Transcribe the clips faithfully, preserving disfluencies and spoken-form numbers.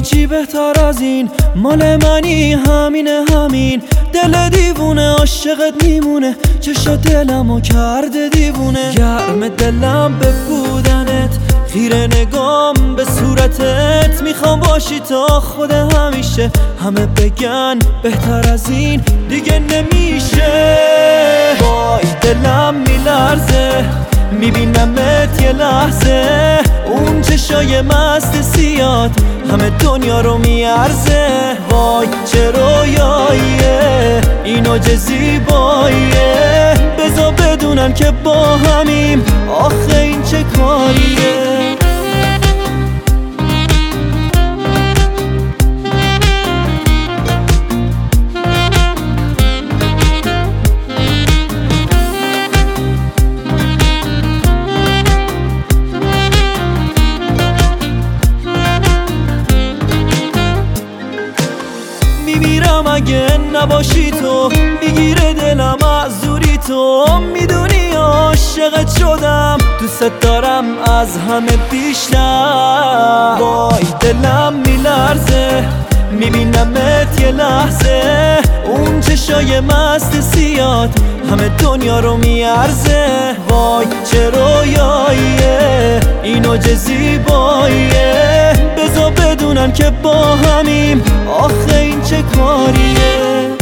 هیچی بهتر از این، مال منی همینه همین. دل دیوونه عاشقت میمونه، چشا دلمو کرده دیوونه. گرم دلم به بودنت، خیره نگام به صورتت. میخوام باشی تا خود همیشه، همه بگن بهتر از این دیگه نمیشه. وای دلم میلرزه میبینمت یه لحظه، اون چشای مست سیاد همه دنیا رو میارزه. وای چه رویاییه اینو چه زیباییه، بذار بدونن که با همیم، آخه این چه کاریه. میمیرم اگه نباشی تو، میگیره دلم از دوری تو. میدونی عاشقت شدم، دوست دارم از همه بیشتر. وای دلم میلرزه میبینمت یه لحظه، اون چشای مست سیاد همه دنیا رو میارزه. وای چه رویاییه اینو چه زیباییه، بذار بدونن که با همیم، آخه این چه کاریه.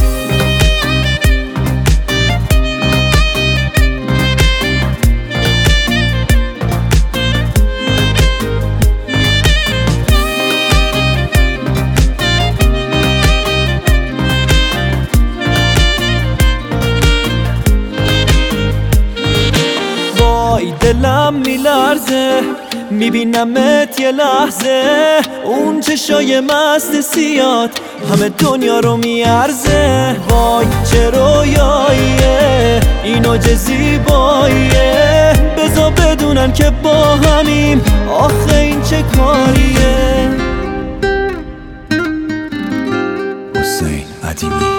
وای دلم میلرزه میبینمت یه لحظه، اون چشای مست سیاد همه دنیا رو میارزه. وای چه رویاییه اینو چه زیباییه، بذار بدونن که با همیم، آخه این چه کاریه. حسین عدیمی